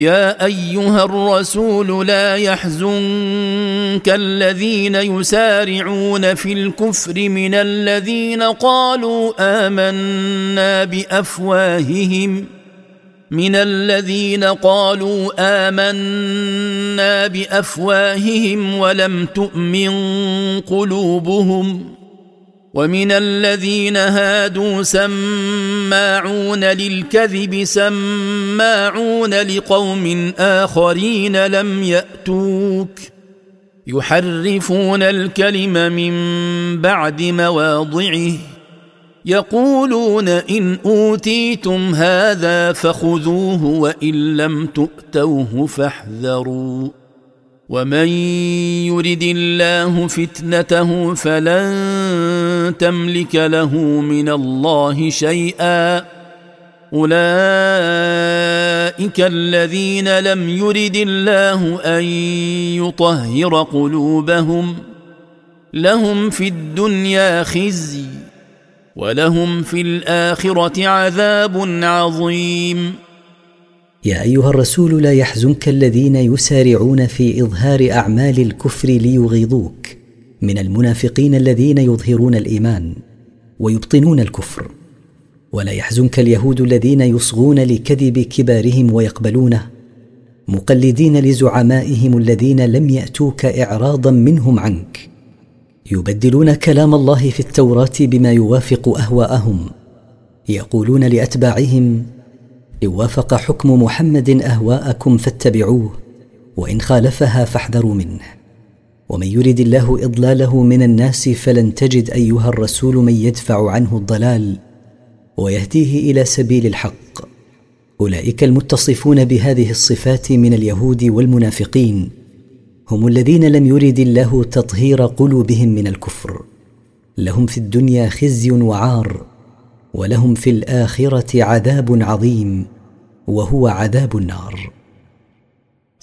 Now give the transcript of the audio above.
يا أيها الرسول لا يحزنك الذين يسارعون في الكفر من الذين قالوا آمنا بأفواههم ولم تؤمن قلوبهم ومن الذين هادوا سماعون للكذب سماعون لقوم آخرين لم يأتوك يحرفون الكلم من بعد مواضعه يقولون إن أوتيتم هذا فخذوه وإن لم تؤتوه فاحذروا ومن يرد الله فتنته فلن تملك له من الله شيئا أولئك الذين لم يرد الله أن يطهر قلوبهم لهم في الدنيا خزي ولهم في الآخرة عذاب عظيم. يا أيها الرسول لا يحزنك الذين يسارعون في إظهار أعمال الكفر ليغيظوك من المنافقين الذين يظهرون الإيمان ويبطنون الكفر، ولا يحزنك اليهود الذين يصغون لكذب كبارهم ويقبلونه مقلدين لزعمائهم الذين لم يأتوك إعراضا منهم عنك، يبدلون كلام الله في التوراة بما يوافق أهواءهم، يقولون لأتباعهم إن وافق حكم محمد أهواءكم فاتبعوه وإن خالفها فاحذروا منه. ومن يرد الله إضلاله من الناس فلن تجد أيها الرسول من يدفع عنه الضلال ويهديه إلى سبيل الحق. أولئك المتصفون بهذه الصفات من اليهود والمنافقين هم الذين لم يرد الله تطهير قلوبهم من الكفر، لهم في الدنيا خزي وعار ولهم في الآخرة عذاب عظيم وهو عذاب النار.